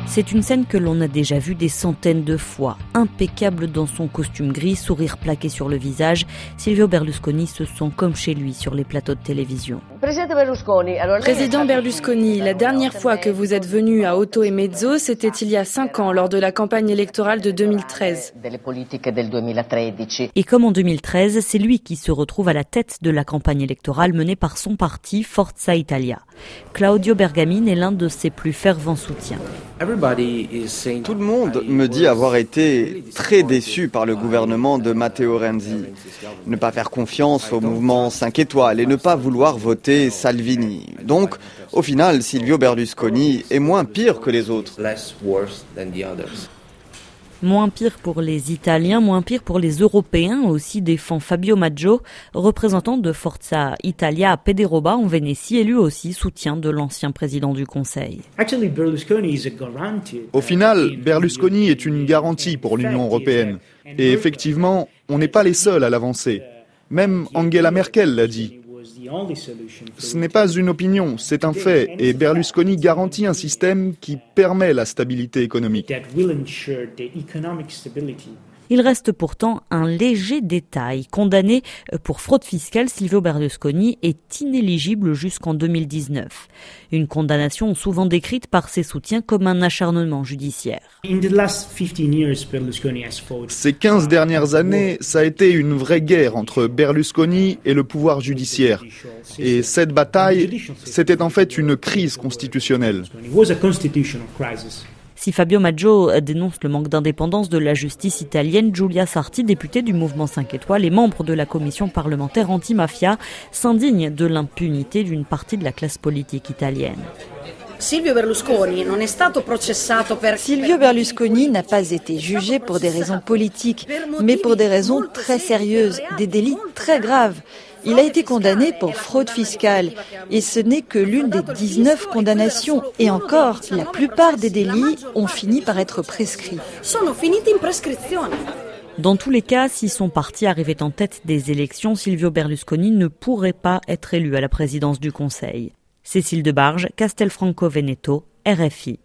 C'est une scène que l'on a déjà vue des centaines de fois. Impeccable dans son costume gris, sourire plaqué sur le visage, Silvio Berlusconi se sent comme chez lui sur les plateaux de télévision. Président Berlusconi, la dernière fois que vous êtes venu à Otto e Mezzo, c'était il y a 5 ans, lors de la campagne électorale de 2013. Et comme en 2013, c'est lui qui se retrouve à la tête de la campagne électorale menée par son parti Forza Italia. Claudio Bergamin est l'un de ses plus fervents soutiens. Tout le monde me dit avoir été très déçu par le gouvernement de Matteo Renzi. Ne pas faire confiance au mouvement 5 étoiles et ne pas vouloir voter Salvini. Donc, au final, Silvio Berlusconi est moins pire que les autres. Moins pire pour les Italiens, moins pire pour les Européens, aussi défend Fabio Maggio, représentant de Forza Italia à Pederoba en Vénétie, et lui aussi soutien de l'ancien président du Conseil. Au final, Berlusconi est une garantie pour l'Union européenne. Et effectivement, on n'est pas les seuls à l'avancer. Même Angela Merkel l'a dit. Ce n'est pas une opinion, c'est un fait, et Berlusconi garantit un système qui permet la stabilité économique. Il reste pourtant un léger détail. Condamné pour fraude fiscale, Silvio Berlusconi est inéligible jusqu'en 2019. Une condamnation souvent décrite par ses soutiens comme un acharnement judiciaire. Ces 15 dernières années, ça a été une vraie guerre entre Berlusconi et le pouvoir judiciaire. Et cette bataille, c'était en fait une crise constitutionnelle. Si Fabio Maggio dénonce le manque d'indépendance de la justice italienne, Giulia Sarti, députée du mouvement 5 étoiles et membre de la commission parlementaire anti-mafia, s'indigne de l'impunité d'une partie de la classe politique italienne. Silvio Berlusconi n'a pas été jugé pour des raisons politiques, mais pour des raisons très sérieuses, des délits très graves. Il a été condamné pour fraude fiscale et ce n'est que l'une des 19 condamnations. Et encore, la plupart des délits ont fini par être prescrits. Dans tous les cas, si son parti arrivait en tête des élections, Silvio Berlusconi ne pourrait pas être élu à la présidence du Conseil. Cécile Debarge, Castelfranco Veneto, RFI.